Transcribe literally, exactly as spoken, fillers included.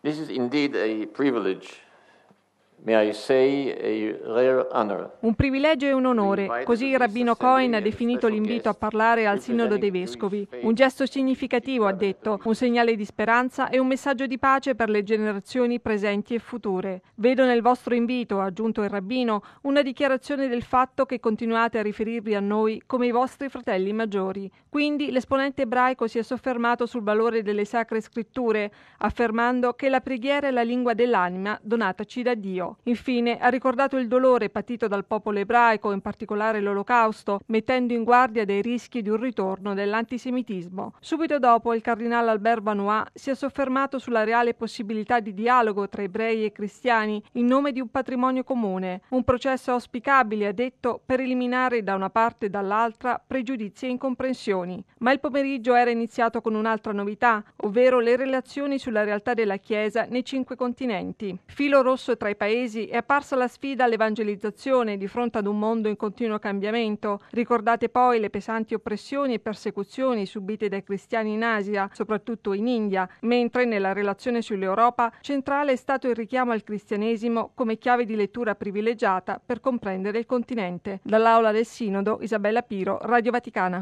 This is indeed a privilege. May I say a rare honor. Un privilegio e un onore, così il rabbino Cohen ha definito l'invito a parlare al Sinodo dei Vescovi. Un gesto significativo, ha detto, un segnale di speranza e un messaggio di pace per le generazioni presenti e future. Vedo nel vostro invito, ha aggiunto il rabbino, una dichiarazione del fatto che continuate a riferirvi a noi come i vostri fratelli maggiori. Quindi l'esponente ebraico si è soffermato sul valore delle sacre scritture, affermando che la preghiera è la lingua dell'anima donataci da Dio. Infine ha ricordato il dolore patito dal popolo ebraico, in particolare l'Olocausto, mettendo in guardia dei rischi di un ritorno dell'antisemitismo. Subito dopo il cardinale Albert Vanois si è soffermato sulla reale possibilità di dialogo tra ebrei e cristiani in nome di un patrimonio comune, un processo auspicabile, ha detto, per eliminare da una parte e dall'altra pregiudizi e incomprensioni. Ma il pomeriggio era iniziato con un'altra novità, ovvero le relazioni sulla realtà della Chiesa nei cinque continenti. Filo rosso tra i paesi è apparsa la sfida all'evangelizzazione di fronte ad un mondo in continuo cambiamento. Ricordate poi le pesanti oppressioni e persecuzioni subite dai cristiani in Asia, soprattutto in India, mentre nella relazione sull'Europa centrale è stato il richiamo al cristianesimo come chiave di lettura privilegiata per comprendere il continente. Dall'aula del Sinodo, Isabella Piro, Radio Vaticana.